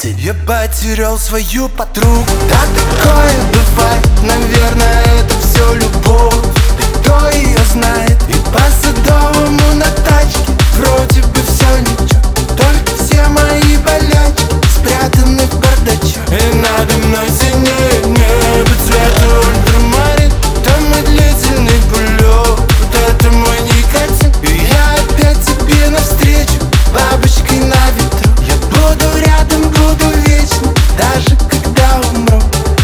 пути. Я потерял свою подругу. Да такое бывает, наверное, это все любовь. Да кто ее знает? И по Садовому на тачке вроде бы все ничего, только все мои болячки спрятаны в бардачок. И надо мной синее небо цвета ультрамарин. Там мой длительный пулёк, вот это мой никотин. И я опять тебе навстречу, бабочкой на ветру. Я буду рядом, буду вечно, даже когда умру.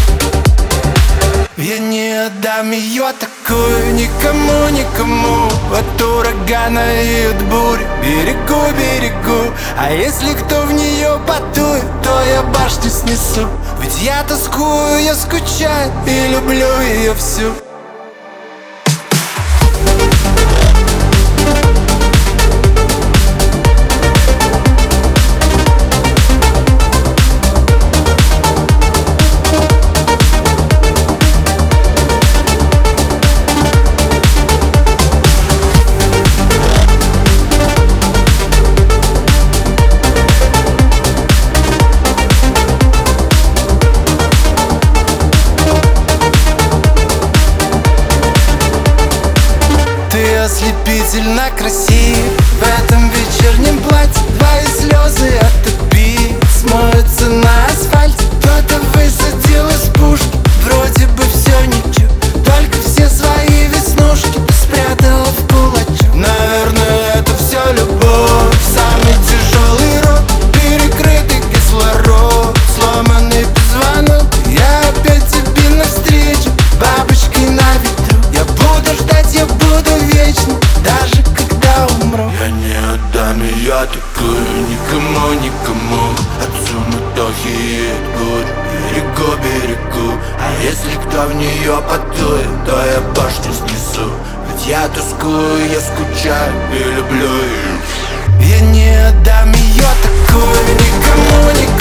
Я не отдам ее такую никому, никому. От урагана и от бури берегу, берегу. А если кто в нее подует, то я башню снесу. Ведь я тоскую, я скучаю и люблю ее всю. Ослепительно красив в этом вечернем платье. Твои слезы отопи, смоются на асфальте. Кто-то высадил из пушки, вроде бы все ничего, только все свои веснушки ты спрятала в кулачок. Наверное, это все любовь, самый тяжелый род, перекрытый кислород, сломанный позвонок. Я опять тебе навстречу, бабочкой на ветру. Я буду ждать, я буду вечно, даже когда умру. Я не отдам ее такую никому, никому. От суматохи и от бурь берегу, берегу. А если кто в нее подует, то я башню снесу. Ведь я тоскую, я скучаю и люблю ее. Я не отдам ее такую никому, никому.